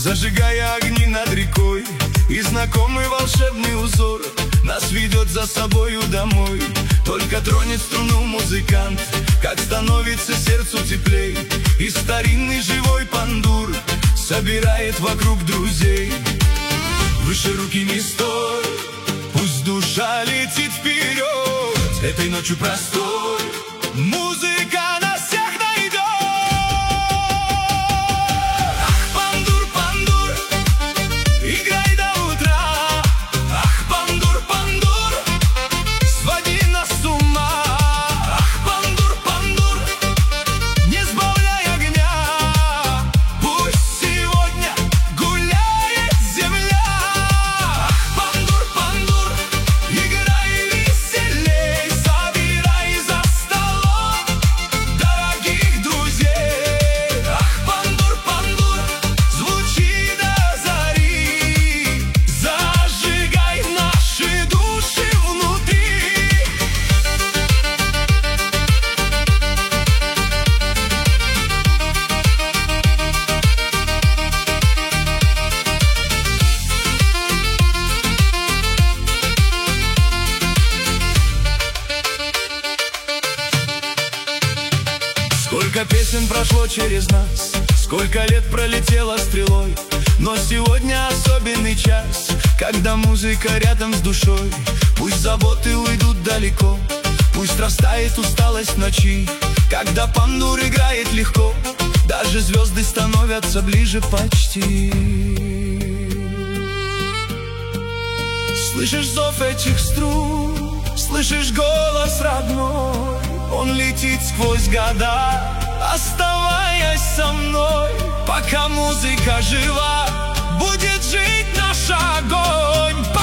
Зажигая огни над рекой, и знакомый волшебный узор нас ведет за собою домой. Только тронет струну музыкант, как становится сердцу теплей, и старинный живой пандур собирает вокруг друзей. Выше руки не стой, пусть душа летит вперед. Этой ночью простой музыка нас всех найдет. Ах, пандур, пандур, играй до утра. Ах, пандур, пандур, своди нас с ума. Ах, пандур, пандур, не сбавляй огня, пусть сегодня гуляет земля. Ах, пандур, пандур, играй веселей, собирай за столом дорогих друзей. Ах, пандур, пандур, звучи до зари, зажигай наши души внутри. Сколько песен прошло через нас, сколько лет пролетело стрелой, но сегодня особенный час, когда музыка рядом с душой. Пусть заботы уйдут далеко, пусть растает усталость ночи, когда пандур играет легко, даже звезды становятся ближе почти. Слышишь зов этих струн, слышишь голос родной, он летит сквозь года, оставаясь со мной. Пока музыка жива, будет жить наш огонь.